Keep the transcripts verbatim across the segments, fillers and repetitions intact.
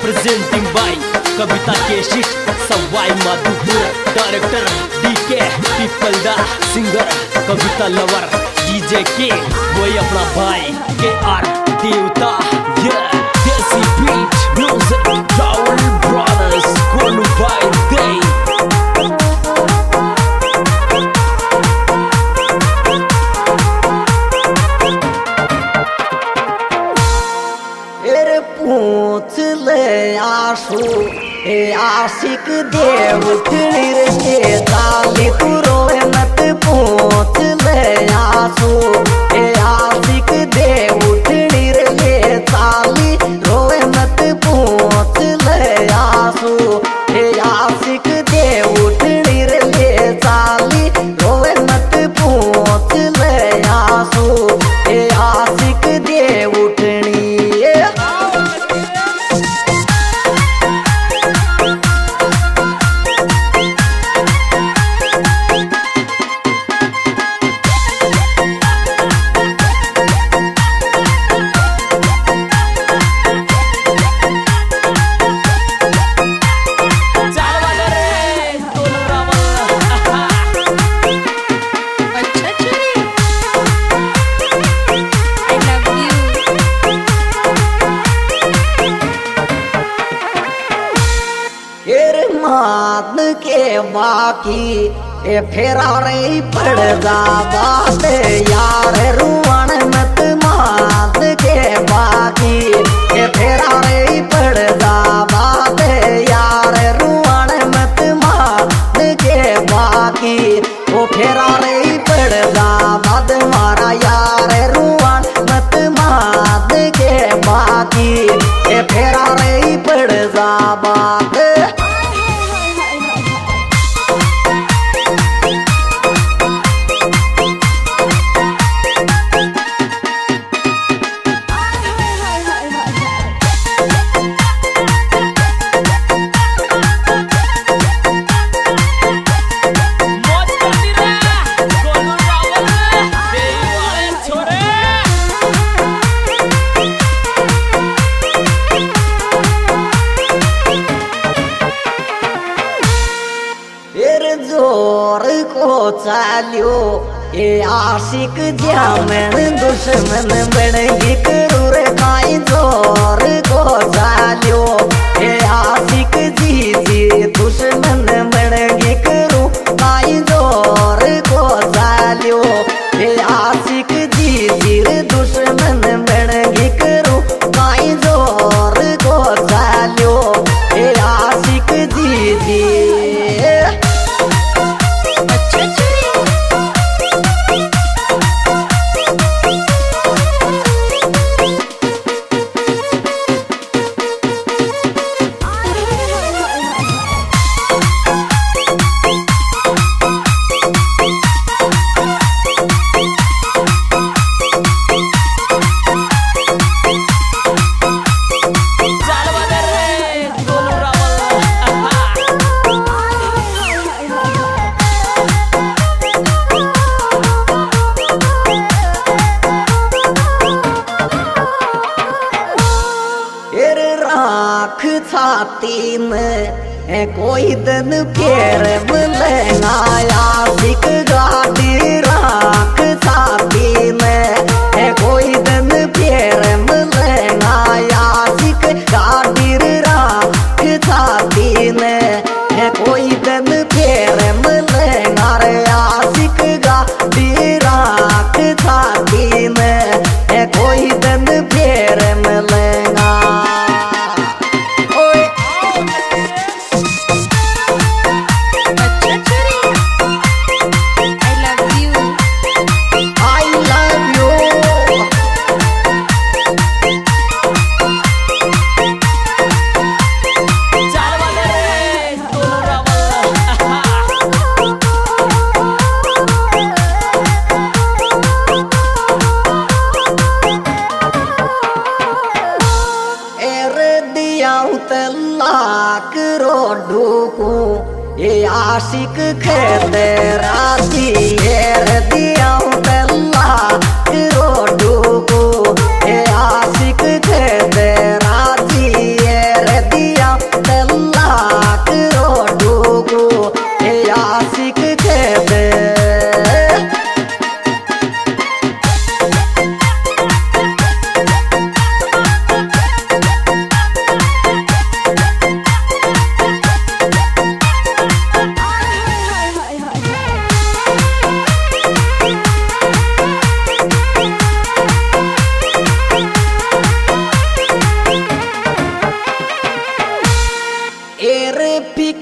Presenting by Kavita केशिट Sawai Madhopur, director D K Pipalda, singer Kavita lover, DJ के वही अपना भाई के आर देवता, ये देसी बीट म्यूजिक राहुल ब्रदर्स कोलू बाय दे। पूछ ले आशु ए आशिक देव खिड़ीर के ताली तू रोए मत। पूछ ले आशु ए आशिक देव खिड़ीर के ताली रोए मत। पूछ ले आशु ए आशिक देव खिड़ीर के ताली रोए मत। पूछ ले आशु ए आशिक देव उठनी के बाकी ए फेरा रे पड़ जा बात यार रुआन मत। मात के बाकी ए फेरा रे पड़ जा बात यार रुआन मत। मात के बाकी ओ फेरा रे पड़ जा बात मारा यार रुआन मत। मात के बाकी ए फेरा रे पड़ जा बात। जोर को चालियो ये आशिक जामन दुश्मन बनेगी करू रे काई। जोर को चालियो ये आशिक जी जी दुश्मन बनेगी करू काई। जोर को चालियो ये आशिक जी जी दुश्मन बनेगी करू काई। जोर को चालियो ये आशिक जी जी छाती में कोई दिन फेर मिलेगा आशिक गाड़ी राख। छाती में कोई दिन फेर मिलेगा आशिक गाड़ी राख। छाती में कोई दिन फेर मिलेगा रे आशिक गाड़ी राख। छाती में कोई दिन फेर मिलेगा। लाख रोडू को ये आशिक खेत राती हेर दिया लाख रोडू को ये आशिक खेत राती हेर दिया।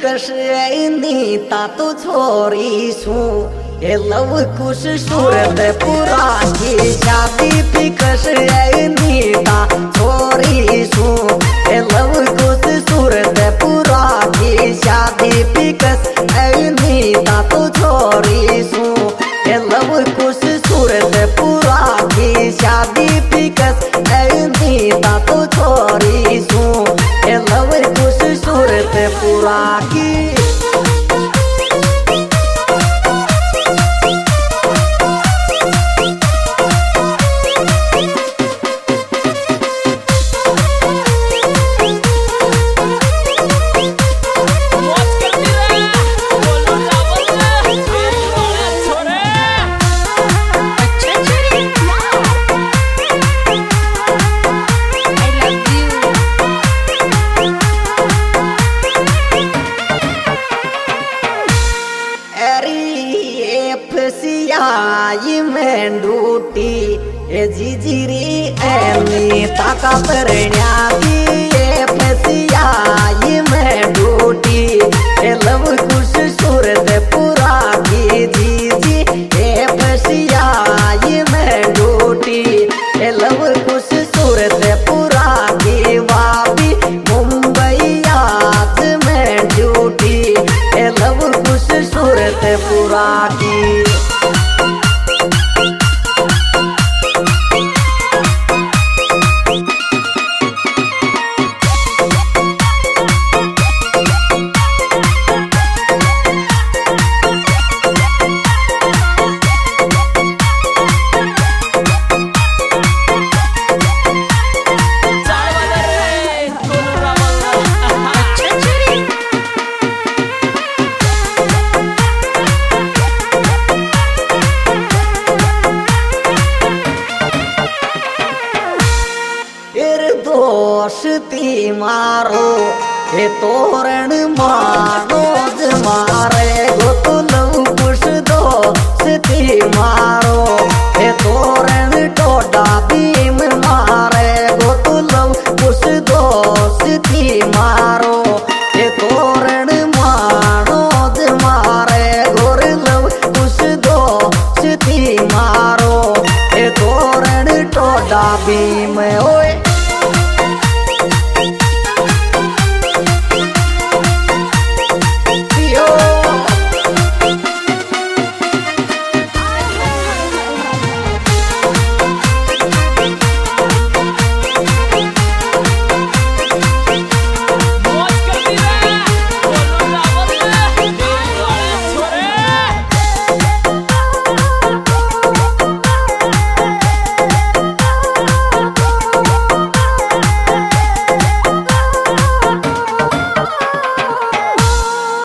फिकस नीता तो छोरी सू ए लव कुश सूरत पूरा की शादी फिकस नीता छोरी सू ए लव कुश सूरत पूरा की शादी फिकस नीता तो छोरी सू ए लव कुश सूरत पूरा की शादी फिकस नीता तो छोरी सू ए लव कुश सूरत पूरा की फसियाई में डूटी ए जीजीरी एनी ताका परण्या की ए फसियाई में डूटी ए लव कुश सूरत पूरा की जीजी ए फसियाई में डूटी ए लव कुश सूरत पूरा की वापी मुंबई आज में डूटी ए लव कुश सूरत पूरा की दोस्ती मारो हे तोरण मारो मारे गो तो लव कुश दोस्ती मारो हे तोरण टोडा भीम मारे गो तो लव कुश दोस्ती मारो हे तोरण मारो मारे गोर लव कुश दोस्ती मारो हे तोरण टोडा भीम ओ